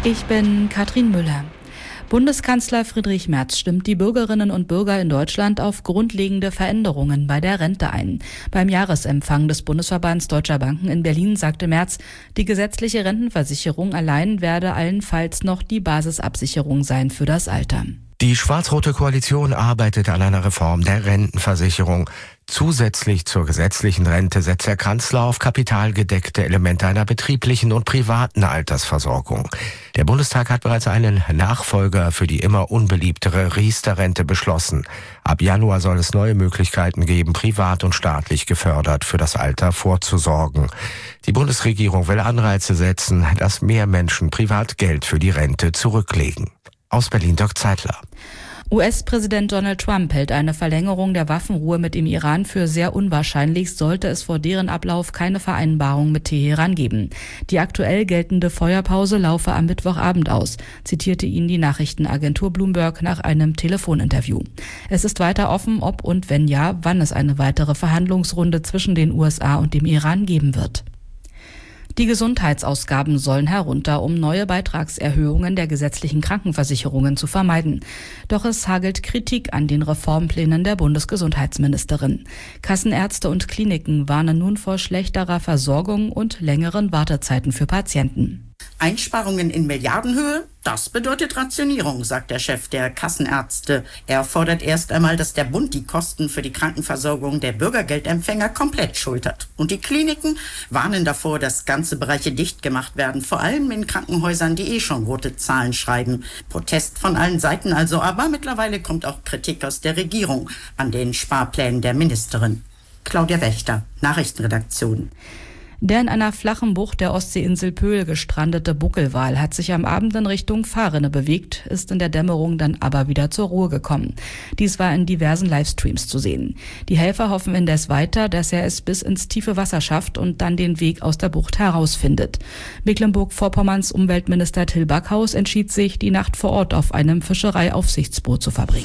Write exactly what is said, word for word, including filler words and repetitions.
Ich bin Katrin Müller. Bundeskanzler Friedrich Merz stimmt die Bürgerinnen und Bürger in Deutschland auf grundlegende Veränderungen bei der Rente ein. Beim Jahresempfang des Bundesverbands Deutscher Banken in Berlin sagte Merz, die gesetzliche Rentenversicherung allein werde allenfalls noch die Basisabsicherung sein für das Alter. Die schwarz-rote Koalition arbeitet an einer Reform der Rentenversicherung. Zusätzlich zur gesetzlichen Rente setzt der Kanzler auf kapitalgedeckte Elemente einer betrieblichen und privaten Altersversorgung. Der Bundestag hat bereits einen Nachfolger für die immer unbeliebtere Riester-Rente beschlossen. Ab Januar soll es neue Möglichkeiten geben, privat und staatlich gefördert für das Alter vorzusorgen. Die Bundesregierung will Anreize setzen, dass mehr Menschen privat Geld für die Rente zurücklegen. Aus Berlin Dirk Zeitler. U S-Präsident Donald Trump hält eine Verlängerung der Waffenruhe mit dem Iran für sehr unwahrscheinlich, sollte es vor deren Ablauf keine Vereinbarung mit Teheran geben. Die aktuell geltende Feuerpause laufe am Mittwochabend aus, zitierte ihn die Nachrichtenagentur Bloomberg nach einem Telefoninterview. Es ist weiter offen, ob und wenn ja, wann es eine weitere Verhandlungsrunde zwischen den U S A und dem Iran geben wird. Die Gesundheitsausgaben sollen herunter, um neue Beitragserhöhungen der gesetzlichen Krankenversicherungen zu vermeiden. Doch es hagelt Kritik an den Reformplänen der Bundesgesundheitsministerin. Kassenärzte und Kliniken warnen nun vor schlechterer Versorgung und längeren Wartezeiten für Patienten. Einsparungen in Milliardenhöhe? Das bedeutet Rationierung, sagt der Chef der Kassenärzte. Er fordert erst einmal, dass der Bund die Kosten für die Krankenversorgung der Bürgergeldempfänger komplett schultert. Und die Kliniken warnen davor, dass ganze Bereiche dicht gemacht werden, vor allem in Krankenhäusern, die eh schon rote Zahlen schreiben. Protest von allen Seiten also, aber mittlerweile kommt auch Kritik aus der Regierung an den Sparplänen der Ministerin. Claudia Wächter, Nachrichtenredaktion. Der in einer flachen Bucht der Ostseeinsel Pöhl gestrandete Buckelwal hat sich am Abend in Richtung Fahrrinne bewegt, ist in der Dämmerung dann aber wieder zur Ruhe gekommen. Dies war in diversen Livestreams zu sehen. Die Helfer hoffen indes weiter, dass er es bis ins tiefe Wasser schafft und dann den Weg aus der Bucht herausfindet. Mecklenburg-Vorpommerns Umweltminister Till Backhaus entschied sich, die Nacht vor Ort auf einem Fischereiaufsichtsboot zu verbringen.